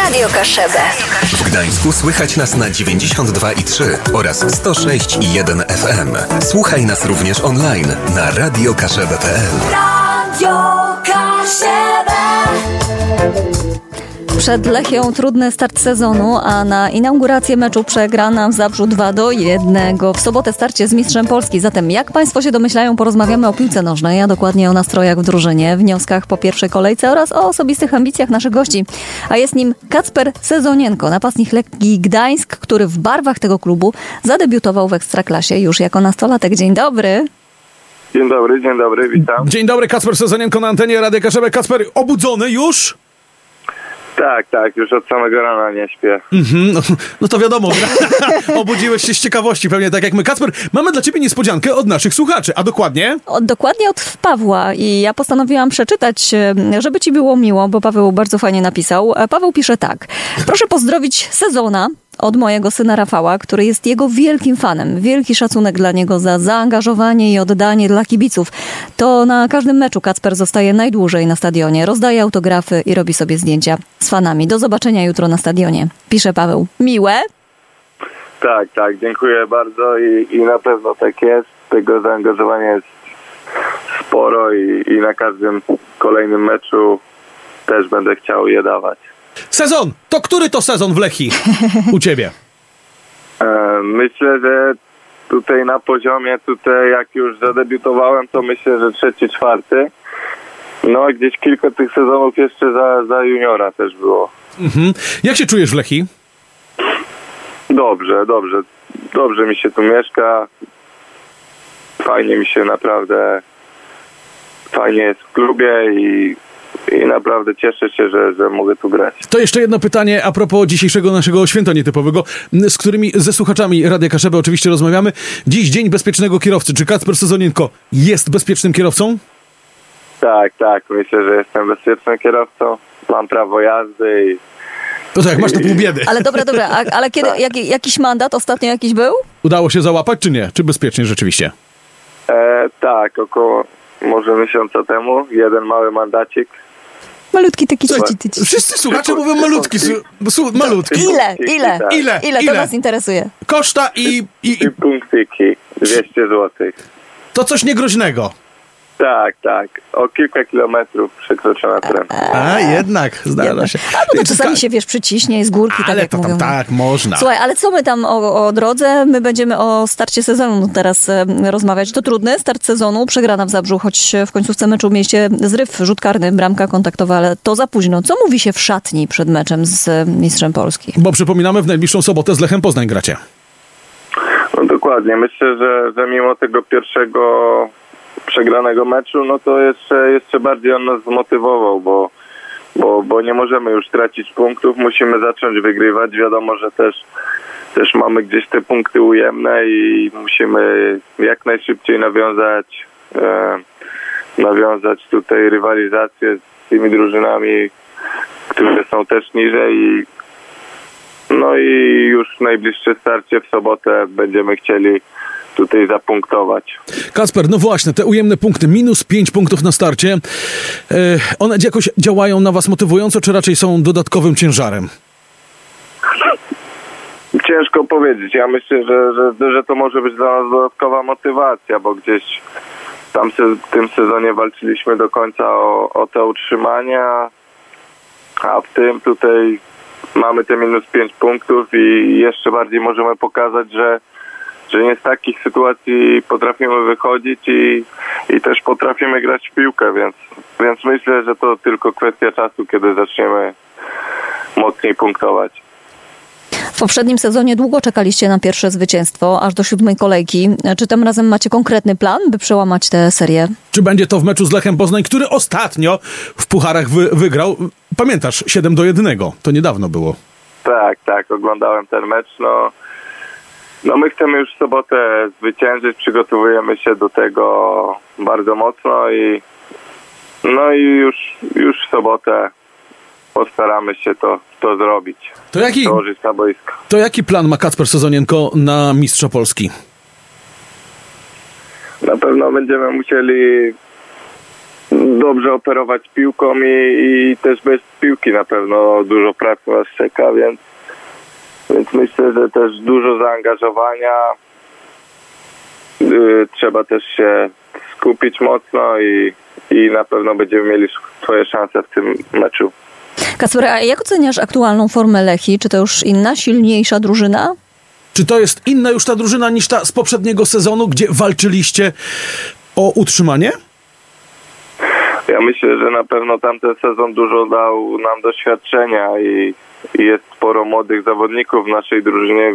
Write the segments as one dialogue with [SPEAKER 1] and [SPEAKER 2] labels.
[SPEAKER 1] Radio Kaszebę.
[SPEAKER 2] W Gdańsku słychać nas na 92,3 oraz 106,1 FM. Słuchaj nas również online na radiokaszebę.pl.
[SPEAKER 1] Radio Kaszebę.
[SPEAKER 3] Przed Lechią trudny start sezonu, a na inaugurację meczu przegrana w Zabrzu 2-1. W sobotę starcie z mistrzem Polski. Zatem jak Państwo się domyślają, porozmawiamy o piłce nożnej, a dokładnie o nastrojach w drużynie, wnioskach po pierwszej kolejce oraz o osobistych ambicjach naszych gości. A jest nim Kacper Sezonienko, napastnik Legii Gdańsk, który w barwach tego klubu zadebiutował w Ekstraklasie już jako nastolatek. Dzień dobry.
[SPEAKER 4] Dzień dobry, witam.
[SPEAKER 5] Dzień dobry, Kacper Sezonienko na antenie Radia Kaszebę. Kacper, obudzony już?
[SPEAKER 4] Tak, już od samego rana nie śpię.
[SPEAKER 5] No to wiadomo, obudziłeś się z ciekawości, pewnie tak jak my. Kacper, mamy dla ciebie niespodziankę od naszych słuchaczy, a dokładnie?
[SPEAKER 3] Dokładnie od Pawła i ja postanowiłam przeczytać, żeby ci było miło, bo Paweł bardzo fajnie napisał. Paweł pisze tak. Proszę pozdrowić Sezona od mojego syna Rafała, który jest jego wielkim fanem. Wielki szacunek dla niego za zaangażowanie i oddanie dla kibiców. To na każdym meczu Kacper zostaje najdłużej na stadionie, rozdaje autografy i robi sobie zdjęcia z fanami. Do zobaczenia jutro na stadionie. Pisze Paweł. Miłe?
[SPEAKER 4] Tak, dziękuję bardzo i na pewno tak jest. Tego zaangażowania jest sporo i na każdym kolejnym meczu też będę chciał je dawać.
[SPEAKER 5] Sezon! To który to sezon w Lechii u ciebie?
[SPEAKER 4] Myślę, że tutaj na poziomie, jak już zadebiutowałem, to myślę, że 3., 4. No gdzieś kilka tych sezonów jeszcze za juniora też było.
[SPEAKER 5] Jak się czujesz w Lechii?
[SPEAKER 4] Dobrze mi się tu mieszka. Fajnie mi się naprawdę, fajnie jest w klubie i naprawdę cieszę się, że mogę tu grać.
[SPEAKER 5] To jeszcze jedno pytanie a propos dzisiejszego naszego święta nietypowego, z którymi ze słuchaczami Radia Kaszebę oczywiście rozmawiamy. Dziś Dzień Bezpiecznego Kierowcy. Czy Kacper Sezonienko jest bezpiecznym kierowcą?
[SPEAKER 4] Tak. Myślę, że jestem bezpiecznym kierowcą. Mam prawo jazdy
[SPEAKER 5] No tak, masz to pół biedy.
[SPEAKER 3] Ale dobra, ale kiedy jakiś mandat ostatnio jakiś był?
[SPEAKER 5] Udało się załapać, czy nie? Czy bezpiecznie rzeczywiście?
[SPEAKER 4] Tak, około może miesiąca temu. Jeden mały mandacik.
[SPEAKER 3] Malutki taki
[SPEAKER 5] Wszyscy słuchacze mówią malutki. Malutki.
[SPEAKER 3] Ile to was interesuje?
[SPEAKER 5] Koszta i
[SPEAKER 4] punktyki. 200 złotych.
[SPEAKER 5] To coś niegroźnego.
[SPEAKER 4] Tak. O kilka kilometrów przekroczona prędkość.
[SPEAKER 5] A jednak, zdarza się.
[SPEAKER 3] Albo to czasami się, przyciśnie z górki,
[SPEAKER 5] ale
[SPEAKER 3] tak jak mówią.
[SPEAKER 5] Tak, można.
[SPEAKER 3] Słuchaj, ale co my tam o drodze? My będziemy o starcie sezonu teraz rozmawiać. To trudny start sezonu, przegrana w Zabrzu, choć w końcówce meczu mieliście zryw, rzut karny, bramka kontaktowa, ale to za późno. Co mówi się w szatni przed meczem z mistrzem Polski?
[SPEAKER 5] Bo przypominamy, w najbliższą sobotę z Lechem Poznań gracie.
[SPEAKER 4] No dokładnie. Myślę, że mimo tego pierwszego przegranego meczu, no to jeszcze bardziej on nas zmotywował, bo nie możemy już tracić punktów, musimy zacząć wygrywać. Wiadomo, że też mamy gdzieś te punkty ujemne i musimy jak najszybciej nawiązać tutaj rywalizację z tymi drużynami, które są też niżej no i już najbliższe starcie w sobotę będziemy chcieli tutaj zapunktować.
[SPEAKER 5] Kacper, no właśnie, te ujemne punkty, -5 punktów na starcie, one jakoś działają na was motywująco, czy raczej są dodatkowym ciężarem?
[SPEAKER 4] Ciężko powiedzieć. Ja myślę, że to może być dla nas dodatkowa motywacja, bo gdzieś tam w tym sezonie walczyliśmy do końca o te utrzymania, a w tym tutaj mamy te -5 punktów i jeszcze bardziej możemy pokazać, że nie z takich sytuacji potrafimy wychodzić i też potrafimy grać w piłkę, więc myślę, że to tylko kwestia czasu, kiedy zaczniemy mocniej punktować.
[SPEAKER 3] W poprzednim sezonie długo czekaliście na pierwsze zwycięstwo, aż do 7. kolejki. Czy tym razem macie konkretny plan, by przełamać tę serię?
[SPEAKER 5] Czy będzie to w meczu z Lechem Poznań, który ostatnio w pucharach wygrał? Pamiętasz, 7-1. To niedawno było.
[SPEAKER 4] Tak, oglądałem ten mecz. No my chcemy już w sobotę zwyciężyć, przygotowujemy się do tego bardzo mocno i już w sobotę postaramy się to zrobić. Dołożyć na boisko.
[SPEAKER 5] To jaki plan ma Kacper Sezonienko na mistrza Polski?
[SPEAKER 4] Na pewno będziemy musieli dobrze operować piłką i też bez piłki na pewno dużo pracy nas czeka, więc myślę, że też dużo zaangażowania. Trzeba też się skupić mocno i na pewno będziemy mieli swoje szanse w tym meczu.
[SPEAKER 3] Kacper, a jak oceniasz aktualną formę Lechii? Czy to już inna, silniejsza drużyna?
[SPEAKER 5] Czy to jest inna już ta drużyna niż ta z poprzedniego sezonu, gdzie walczyliście o utrzymanie?
[SPEAKER 4] Ja myślę, że na pewno tamten sezon dużo dał nam doświadczenia i jest sporo młodych zawodników w naszej drużynie,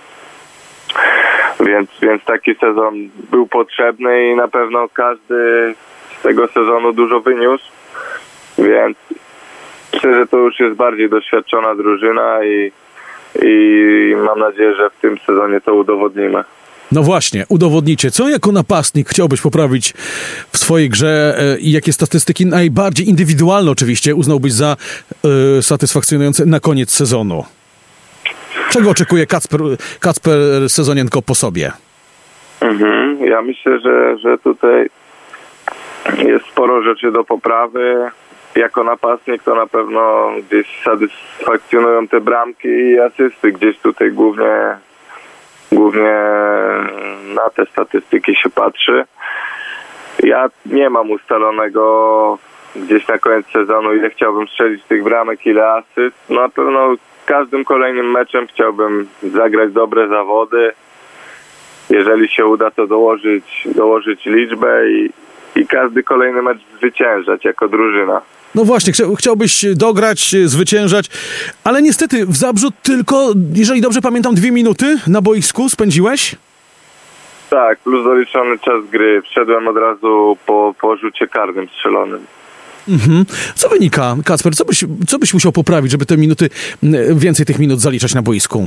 [SPEAKER 4] więc taki sezon był potrzebny i na pewno każdy z tego sezonu dużo wyniósł, więc myślę, że to już jest bardziej doświadczona drużyna i mam nadzieję, że w tym sezonie to udowodnimy.
[SPEAKER 5] No właśnie, udowodnicie. Co jako napastnik chciałbyś poprawić w swojej grze i jakie statystyki najbardziej indywidualne oczywiście uznałbyś za satysfakcjonujące na koniec sezonu? Czego oczekuje Kacper Sezonienko po sobie?
[SPEAKER 4] Ja myślę, że tutaj jest sporo rzeczy do poprawy. Jako napastnik to na pewno gdzieś satysfakcjonują te bramki i asysty. Gdzieś tutaj głównie na te statystyki się patrzy. Ja nie mam ustalonego gdzieś na koniec sezonu, ile chciałbym strzelić tych bramek, ile asyst. Na pewno każdym kolejnym meczem chciałbym zagrać dobre zawody. Jeżeli się uda, to dołożyć liczbę i każdy kolejny mecz zwyciężać jako drużyna.
[SPEAKER 5] No właśnie, chciałbyś dograć, zwyciężać, ale niestety w Zabrzu tylko, jeżeli dobrze pamiętam, 2 minuty na boisku spędziłeś?
[SPEAKER 4] Tak, plus doliczony czas gry. Wszedłem od razu po rzucie karnym strzelonym.
[SPEAKER 5] Co wynika, Kacper? Co byś musiał poprawić, żeby te minuty, więcej tych minut zaliczać na boisku?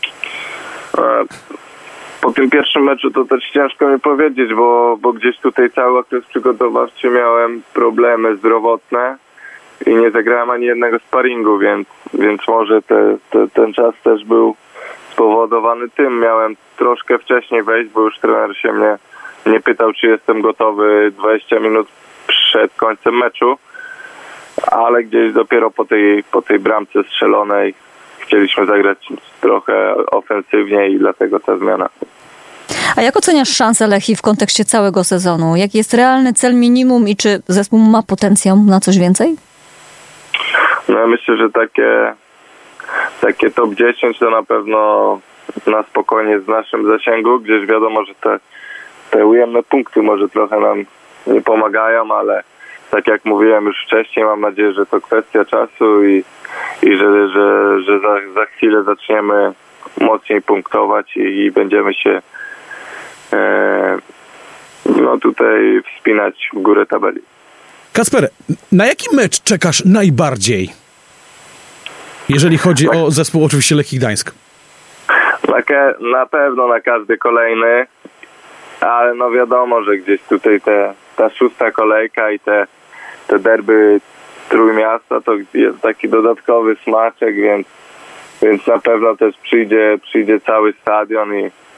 [SPEAKER 4] Po tym pierwszym meczu to też ciężko mi powiedzieć, bo gdzieś tutaj cały okres przygotowawczy miałem problemy zdrowotne i nie zagrałem ani jednego sparingu, więc może ten czas też był spowodowany tym. Miałem troszkę wcześniej wejść, bo już trener się mnie pytał, czy jestem gotowy 20 minut przed końcem meczu, ale gdzieś dopiero po tej bramce strzelonej chcieliśmy zagrać trochę ofensywnie i dlatego ta zmiana.
[SPEAKER 3] A jak oceniasz szanse Lechii w kontekście całego sezonu? Jaki jest realny cel minimum i czy zespół ma potencjał na coś więcej?
[SPEAKER 4] No ja myślę, że takie top 10 to na pewno na spokojnie w naszym zasięgu, gdzieś wiadomo, że te ujemne punkty może trochę nam nie pomagają, ale tak jak mówiłem już wcześniej, mam nadzieję, że to kwestia czasu i że za chwilę zaczniemy mocniej punktować i będziemy się tutaj wspinać w górę tabeli.
[SPEAKER 5] Kacper, na jaki mecz czekasz najbardziej? Jeżeli chodzi o zespół oczywiście Lechii Gdańsk.
[SPEAKER 4] Na pewno na każdy kolejny, ale no wiadomo, że gdzieś tutaj ta 6. kolejka i te derby Trójmiasta to jest taki dodatkowy smaczek, więc na pewno też przyjdzie cały stadion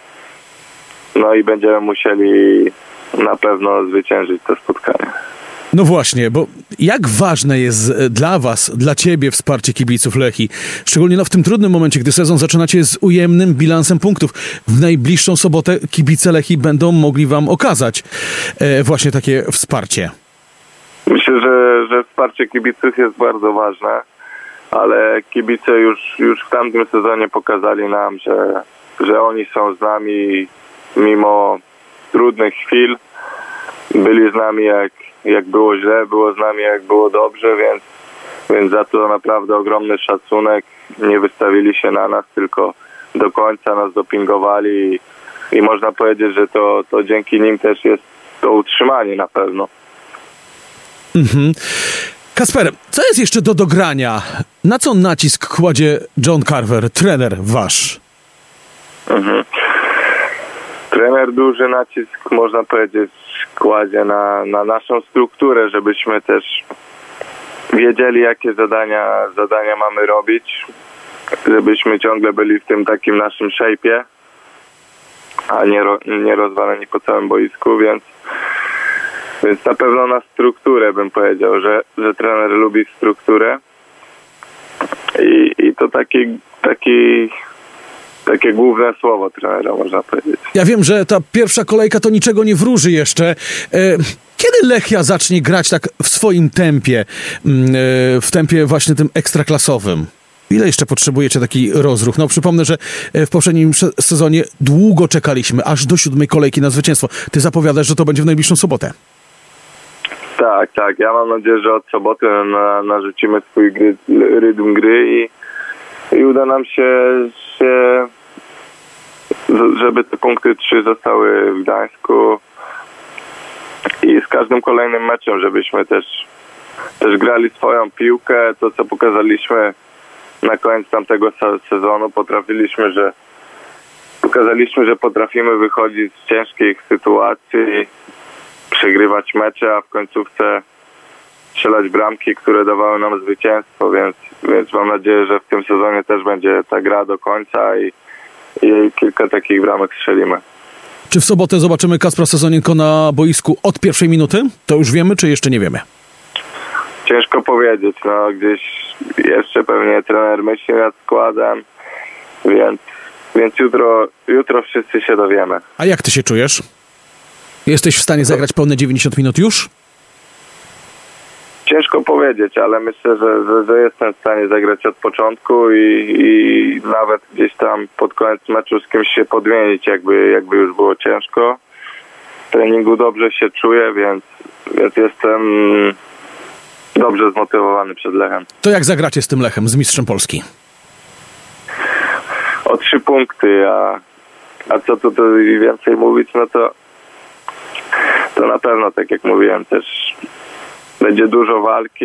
[SPEAKER 4] i będziemy musieli na pewno zwyciężyć to spotkanie.
[SPEAKER 5] No właśnie, bo jak ważne jest dla was, dla ciebie wsparcie kibiców Lechii? Szczególnie w tym trudnym momencie, gdy sezon zaczynacie z ujemnym bilansem punktów. W najbliższą sobotę kibice Lechii będą mogli wam okazać właśnie takie wsparcie.
[SPEAKER 4] Myślę, że wsparcie kibiców jest bardzo ważne, ale kibice już w tamtym sezonie pokazali nam, że oni są z nami mimo trudnych chwil. Byli z nami jak było źle, było z nami jak było dobrze, więc za to naprawdę ogromny szacunek. Nie wystawili się na nas, tylko do końca nas dopingowali i można powiedzieć, że to dzięki nim też jest to utrzymanie na pewno.
[SPEAKER 5] Kasper, co jest jeszcze do dogrania? Na co nacisk kładzie John Carver, trener wasz?
[SPEAKER 4] Trener duży nacisk, można powiedzieć, kładzie na naszą strukturę, żebyśmy też wiedzieli, jakie zadania mamy robić, żebyśmy ciągle byli w tym takim naszym shape'ie, a nie rozwaleni po całym boisku, Więc na pewno na strukturę bym powiedział, że trener lubi strukturę i to takie główne słowo trenera, można powiedzieć.
[SPEAKER 5] Ja wiem, że ta pierwsza kolejka to niczego nie wróży jeszcze. Kiedy Lechia zacznie grać tak w swoim tempie, w tempie właśnie tym ekstraklasowym? Ile jeszcze potrzebujecie taki rozruch? No przypomnę, że w poprzednim sezonie długo czekaliśmy, aż do 7. kolejki na zwycięstwo. Ty zapowiadasz, że to będzie w najbliższą sobotę.
[SPEAKER 4] Tak. Ja mam nadzieję, że od soboty narzucimy swój rytm gry i uda nam się, żeby te punkty 3 zostały w Gdańsku i z każdym kolejnym meczem, żebyśmy też grali swoją piłkę, to co pokazaliśmy na koniec tamtego sezonu, pokazaliśmy, że potrafimy wychodzić z ciężkich sytuacji, przegrywać mecze, a w końcówce strzelać bramki, które dawały nam zwycięstwo, więc mam nadzieję, że w tym sezonie też będzie ta gra do końca i kilka takich bramek strzelimy.
[SPEAKER 5] Czy w sobotę zobaczymy Kacpra Sezonienko na boisku od pierwszej minuty? To już wiemy, czy jeszcze nie wiemy?
[SPEAKER 4] Ciężko powiedzieć. Gdzieś jeszcze pewnie trener myśli nad składem, więc jutro wszyscy się dowiemy.
[SPEAKER 5] A jak ty się czujesz? Jesteś w stanie zagrać pełne 90 minut już?
[SPEAKER 4] Ciężko powiedzieć, ale myślę, że jestem w stanie zagrać od początku i nawet gdzieś tam pod koniec meczu z kimś się podmienić, jakby już było ciężko. W treningu dobrze się czuję, więc jestem dobrze zmotywowany przed Lechem.
[SPEAKER 5] To jak zagracie z tym Lechem, z mistrzem Polski?
[SPEAKER 4] O 3 punkty, a co tu więcej mówić, no to na pewno, tak jak mówiłem, też będzie dużo walki,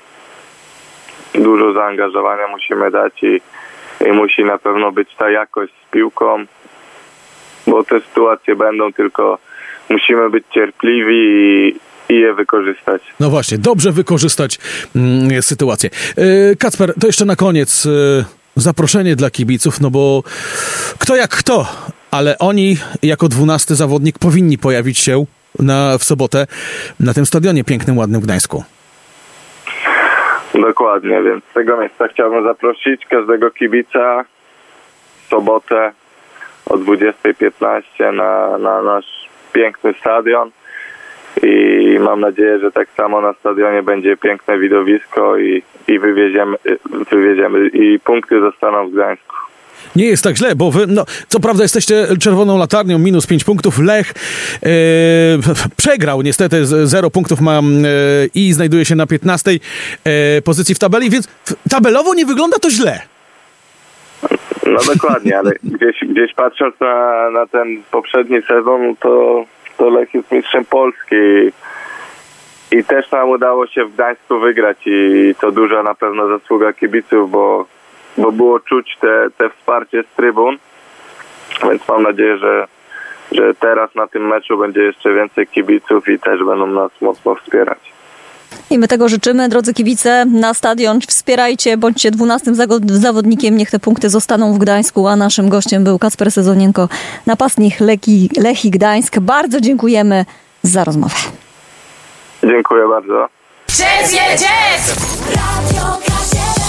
[SPEAKER 4] dużo zaangażowania musimy dać i musi na pewno być ta jakość z piłką, bo te sytuacje będą, tylko musimy być cierpliwi i je wykorzystać.
[SPEAKER 5] No właśnie, dobrze wykorzystać sytuację. Kacper, to jeszcze na koniec zaproszenie dla kibiców, no bo kto jak kto, ale oni jako 12 zawodnik powinni pojawić się w sobotę na tym stadionie pięknym, ładnym w Gdańsku.
[SPEAKER 4] Dokładnie, więc z tego miejsca chciałbym zaprosić każdego kibica w sobotę o 20:15 na nasz piękny stadion i mam nadzieję, że tak samo na stadionie będzie piękne widowisko i wywieziemy i punkty zostaną w Gdańsku.
[SPEAKER 5] Nie jest tak źle, bo wy, co prawda jesteście czerwoną latarnią, minus 5 punktów. Lech przegrał niestety, 0 punktów ma i znajduje się na 15 pozycji w tabeli, więc tabelowo nie wygląda to źle.
[SPEAKER 4] No dokładnie, ale gdzieś patrząc na ten poprzedni sezon, to Lech jest mistrzem Polski i też nam udało się w Gdańsku wygrać i to duża na pewno zasługa kibiców, bo było czuć te wsparcie z trybun, więc mam nadzieję, że teraz na tym meczu będzie jeszcze więcej kibiców i też będą nas mocno wspierać.
[SPEAKER 3] I my tego życzymy, drodzy kibice, na stadion wspierajcie, bądźcie 12 zawodnikiem, niech te punkty zostaną w Gdańsku, a naszym gościem był Kacper Sezonienko, napastnik Lechii Gdańsk. Bardzo dziękujemy za rozmowę.
[SPEAKER 4] Dziękuję bardzo.
[SPEAKER 1] Jazz! Radio K7.